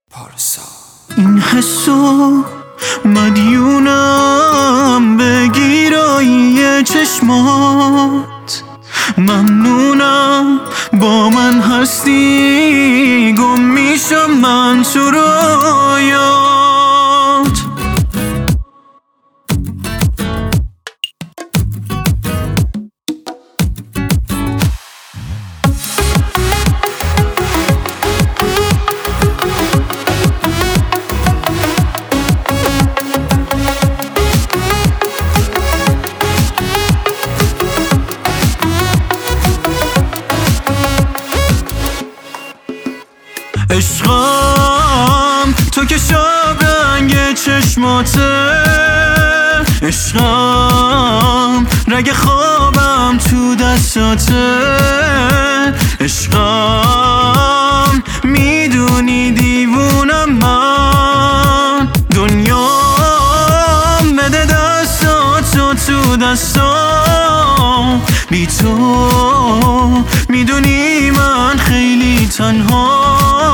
پارسا. این حسو مدیونم به گیرایی چشمات، ممنونم با من هستی، گم میشم من تو رویات. عشقم تو که شب رنگ چشماته، عشقم رگ خوابم تو دستاته، عشقم میدونی دیوونم من، دنیا بده دستاتو تو دستام، بی تو میدونی من خیلی تنها،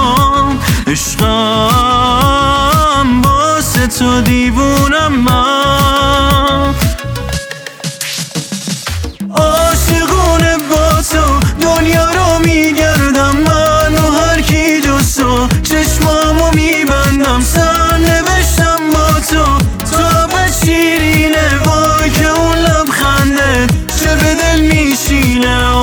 عشقم واسه تو دیوونم من، عاشقونه با تو دنیا رو میگردم من و هر کی جز تو، چشمامو میبندم سرنوشتم با تو، تو به شیرینه وای که اون لبخنده چه به دل میشینه.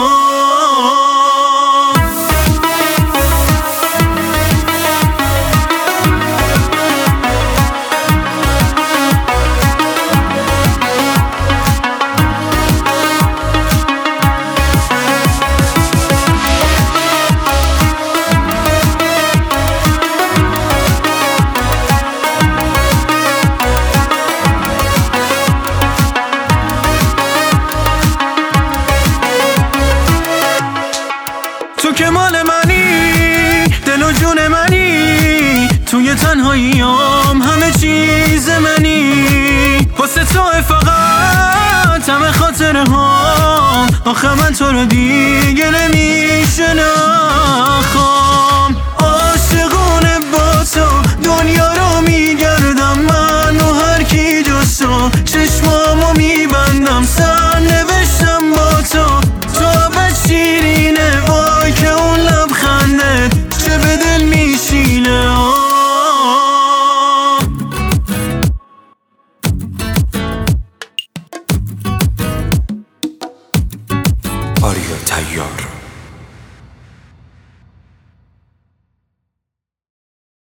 تو که مال منی، دل و جون منی، توی تنهاییام همه چیز منی، واسه تو فقط همه خاطره ها، آخه من تو رو دیگه نمیشه نخوام.